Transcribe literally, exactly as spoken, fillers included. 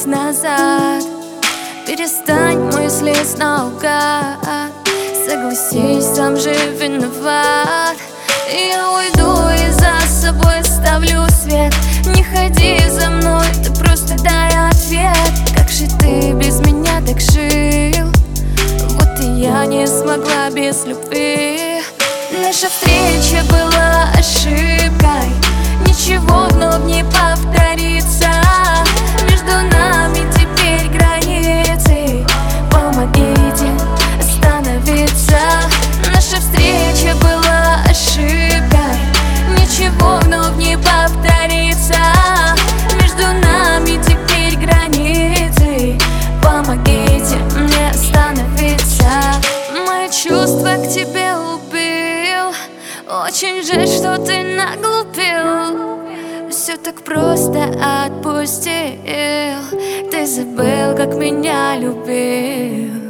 вернуть назад. Перестань мыслить наугад, согласись, сам же виноват. Я уйду и за собой оставлю свет. Не ходи за мной, ты просто дай ответ. Как же ты без меня так жил? Вот и я не смогла без любви. Наша встреча была ошибкой, ничего вновь не повторится. Между нами теперь границы, помогите остановиться. Наша встреча была ошибкой, ничего вновь не повторится. Между нами теперь границы, помогите мне остановиться. Мои чувства к тебе убил, очень жаль, что ты наглупил. Все так просто отпустил, ты забыл, как меня любил.